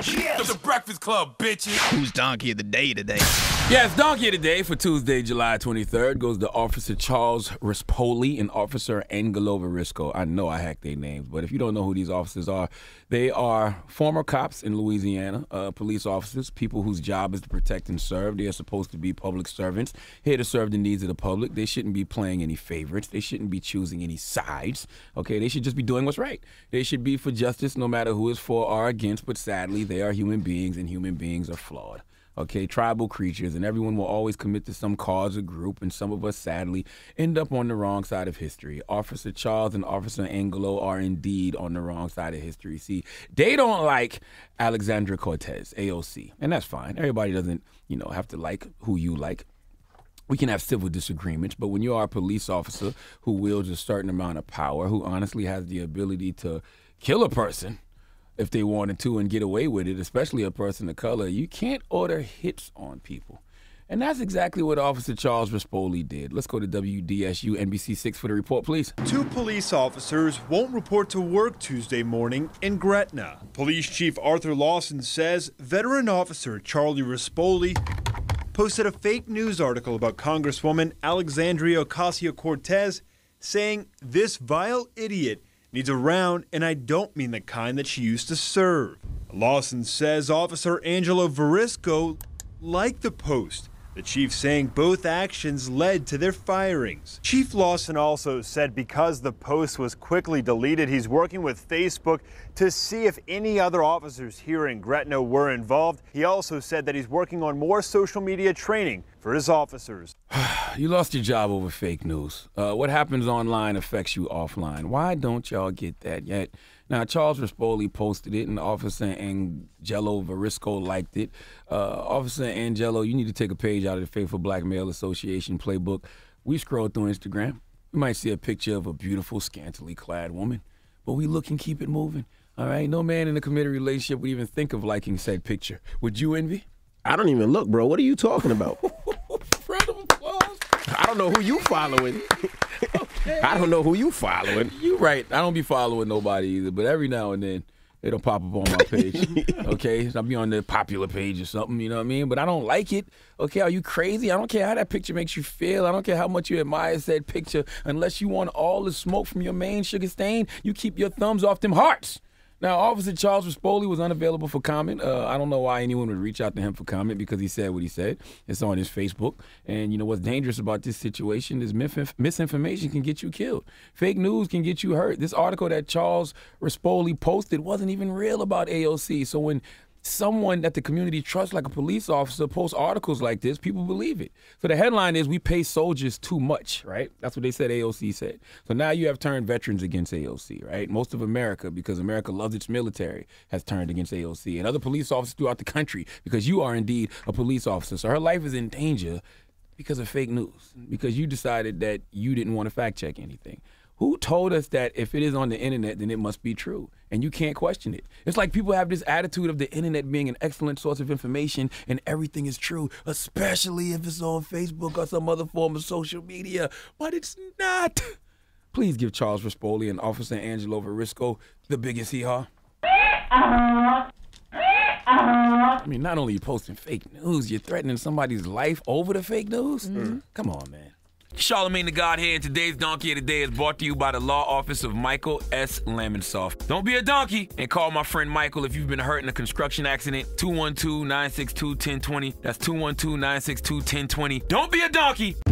Yes. The Breakfast Club, bitches. Who's Donkey of the Day today? Yes, Donkey of the Day for Tuesday, July 23rd goes to Officer Charles Rispoli and Officer Angelo Varisco. I know I hacked their names, but if you don't know who these officers are, they are former cops in Louisiana, police officers, people whose job is to protect and serve. They are supposed to be public servants, here to serve the needs of the public. They shouldn't be playing any favorites. They shouldn't be choosing any sides, okay? They should just be doing what's right. They should be for justice no matter who is for or against, but sadly, they are human beings, and human beings are flawed. Okay, tribal creatures, and everyone will always commit to some cause or group, and some of us, sadly, end up on the wrong side of history. Officer Charles and Officer Angelo are indeed on the wrong side of history. See, they don't like Alexandria Cortez, AOC, and that's fine. Everybody doesn't, have to like who you like. We can have civil disagreements, but when you are a police officer who wields a certain amount of power, who honestly has the ability to kill a person if they wanted to and get away with it, especially a person of color, you can't order hits on people. And that's exactly what Officer Charles Rispoli did. Let's go to WDSU NBC6 for the report, please. 2 police officers won't report to work Tuesday morning in Gretna. Police Chief Arthur Lawson says veteran officer Charlie Rispoli posted a fake news article about Congresswoman Alexandria Ocasio-Cortez saying this vile idiot needs a round, and I don't mean the kind that she used to serve. Lawson says Officer Angelo Varisco liked the post, the chief saying both actions led to their firings. Chief Lawson also said because the post was quickly deleted, he's working with Facebook to see if any other officers here in Gretna were involved. He also said that he's working on more social media training for his officers. You lost your job over fake news. What happens online affects you offline. Why don't y'all get that yet? Now, Charles Rispoli posted it, and Officer Angelo Varisco liked it. Officer Angelo, you need to take a page out of the Faithful Black Male Association playbook. We scroll through Instagram. We might see a picture of a beautiful, scantily clad woman, but we look and keep it moving. All right? No man in a committed relationship would even think of liking said picture. Would you, Envy? I don't even look, bro. What are you talking about? Round of applause. I don't know who you following. Okay. I don't know who you following. You right. I don't be following nobody either, but every now and then it'll pop up on my page. Okay? I'll be on the popular page or something, you know what I mean? But I don't like it. Okay, are you crazy? I don't care how that picture makes you feel. I don't care how much you admire said picture. Unless you want all the smoke from your main sugar stain, you keep your thumbs off them hearts. Now, Officer Charles Rispoli was unavailable for comment. I don't know why anyone would reach out to him for comment because he said what he said. It's on his Facebook. And what's dangerous about this situation is misinformation can get you killed. Fake news can get you hurt. This article that Charles Rispoli posted wasn't even real about AOC. So when someone that the community trusts, like a police officer, posts articles like this, people believe it. So the headline is, we pay soldiers too much, right? That's what they said AOC said. So now you have turned veterans against AOC, right? Most of America, because America loves its military, has turned against AOC. And other police officers throughout the country, because you are indeed a police officer. So her life is in danger because of fake news, because you decided that you didn't want to fact check anything. Who told us that if it is on the internet, then it must be true? And you can't question it. It's like people have this attitude of the internet being an excellent source of information and everything is true, especially if it's on Facebook or some other form of social media. But it's not. Please give Charles Rispoli and Officer Angelo Varisco the biggest hee-haw. I mean, not only are you posting fake news, you're threatening somebody's life over the fake news? Come on, man. Charlamagne the God here, and today's Donkey of the Day is brought to you by the Law Office of Michael S. Lamonsoff. Don't be a donkey and call my friend Michael if you've been hurt in a construction accident. 212-962-1020. That's 212-962-1020. Don't be a donkey.